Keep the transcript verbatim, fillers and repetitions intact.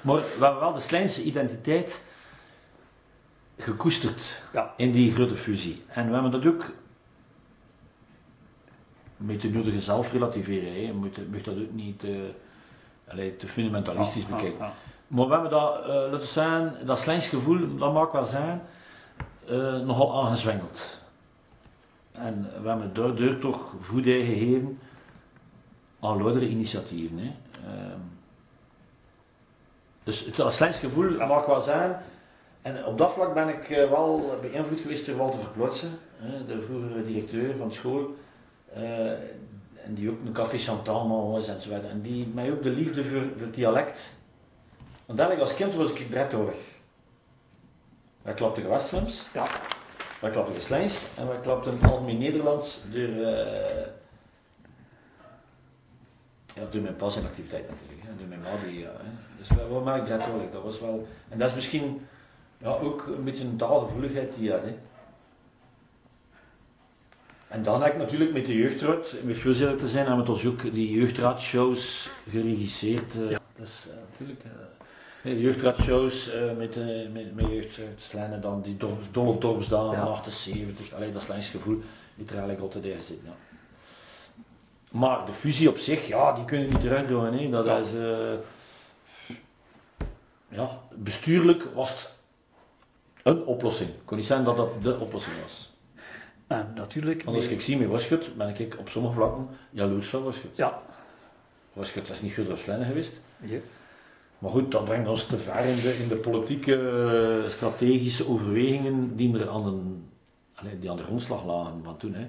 Maar we hebben wel de Slijnse identiteit gekoesterd Ja. in die grote fusie. En we hebben dat ook met de nodige zelf relativeren. Hè. Je moet, moet dat ook niet te, allee, te fundamentalistisch Ja, ja, bekijken. ja. Maar we hebben dat, uh, laten we zeggen, dat Slijns gevoel, dat mag ik wel zeggen, uh, nogal aangezwengeld. En we hebben daardoor toch voeding gegeven aan loodere initiatieven. Hè. Uh, dus het Slijns gevoel, dat mag ik wel zeggen. En op dat vlak ben ik uh, wel beïnvloed geweest door Walter Verplotse, uh, de vroegere directeur van de school. Uh, en die ook een café Chantal was enzovoort. En die mij ook de liefde voor, voor het dialect. Want eigenlijk als kind was ik dretorig. Wij klapten Westflems, Ja. wij klapten Slijns en wij klapten algemeen Nederlands door, uh, ja, door mijn pas en activiteit natuurlijk. Hè. Door mijn ma die, ja, hè. Dus wij waren maar dretorig. Dat was wel, en dat is misschien ja, ook een beetje een taalgevoeligheid die je had. Hè. En dan heb ik natuurlijk met de jeugdraad, om veel eerlijk te zijn, hebben we ons ook die jeugdraadshows geregisseerd. Uh, ja. Dat is uh, natuurlijk... Uh, de jeugdraadshows uh, met, uh, met, met jeugdraadslijnen, dan die do dolle dorpsdagen van ja. achtenzeventig, allee, dat is Slijns gevoel, die er eigenlijk altijd in zit. Ja. Maar de fusie op zich, ja, die kun je niet terugdoen. Hè. Dat ja. is... Uh, ja, bestuurlijk was het een oplossing. Ik kon niet zeggen dat dat de oplossing was. En natuurlijk... Want als ik zie met Waschut, ben ik op sommige vlakken jaloers van Waschut. Ja. Waschut is niet goed door Slijnen geweest. Ja. Maar goed, dat brengt ons te ver in de, in de politieke, uh, strategische overwegingen die er aan de, allee, die aan de grondslag lagen van toen. Hè.